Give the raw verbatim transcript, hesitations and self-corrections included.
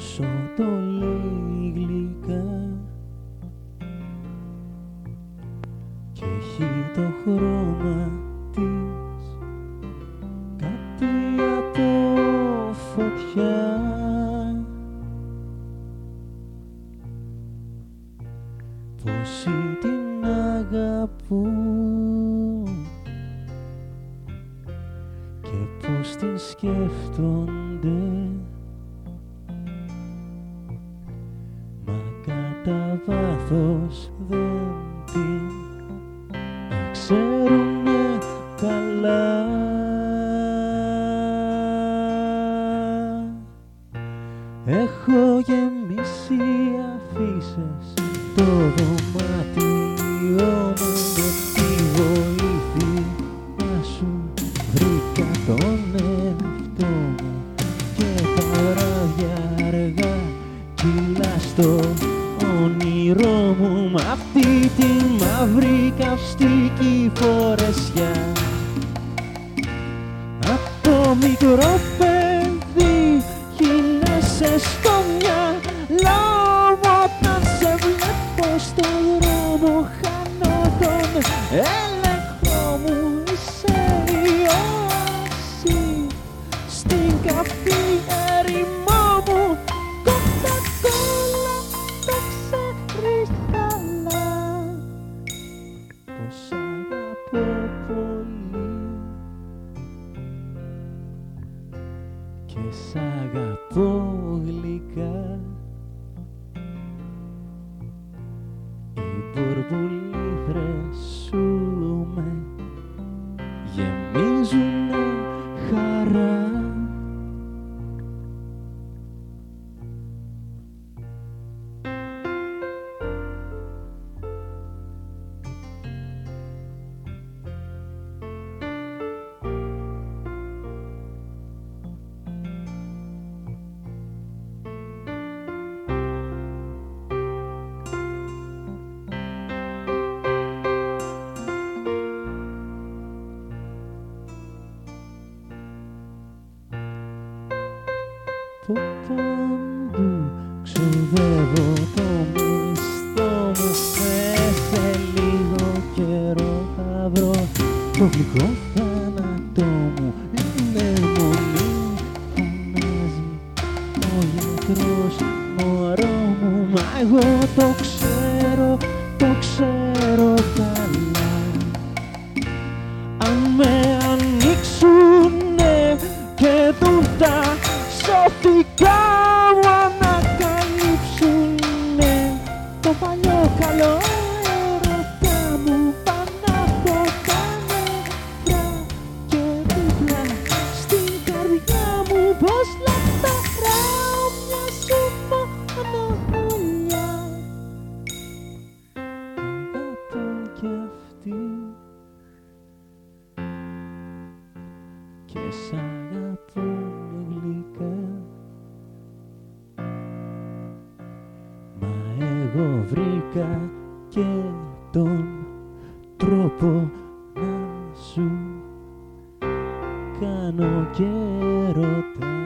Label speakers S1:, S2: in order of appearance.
S1: όσο το λέει γλυκά και έχει το χρώμα της κάτι από φωτιά. Πόσοι την αγαπούν και πώς την σκέφτονται, μα κατά βάθος δεν την ξέρουνε καλά. Έχω γεμίσει αφίσες το δωμάτιό μου με τη βοήθεια σου. Βρήκα τον εαυτό μου και τα βράδια αργά κυλά στο όνειρό μου μ' αυτή τη μαύρη καυστική φορεσιά. Από μικρό παιδί γίνεσαι στο μυαλό μου, όταν σε βλέπω στον δρόμο χάνω τον έλεγχο μου. Είσαι η όαση στην καυτή ερημό μου, κοκακόλα, το ξέρεις καλά πως αγαπώ πολύ και σ' αγαπώ γλυκά. Οι μπουρμπουλήθρες σου με γεμίζουνε χαρά. Από παντού ξοδεύω το μισθό μου και σε λίγο καιρό θα βρω το γλυκό θάνατό μου. Είναι μονή, φωνάζει ο γιατρός, μωρό μου, μα εγώ το ξέρω, το ξέρω καλά. Αν με ανοίξουνε και δουν τα σωθικά μου ανακαλύψουνε το παλιό καλό έρωτα μου πάνω από τα νεύρα και δίπλα στην καρδιά μου πως λαταράω μια σου μόνο δουλειά. Αγαπώ κι αυτή και σ' αγαπώ γλυκά, μα εγώ βρήκα και τον τρόπο να σου κάνω και ρωτά.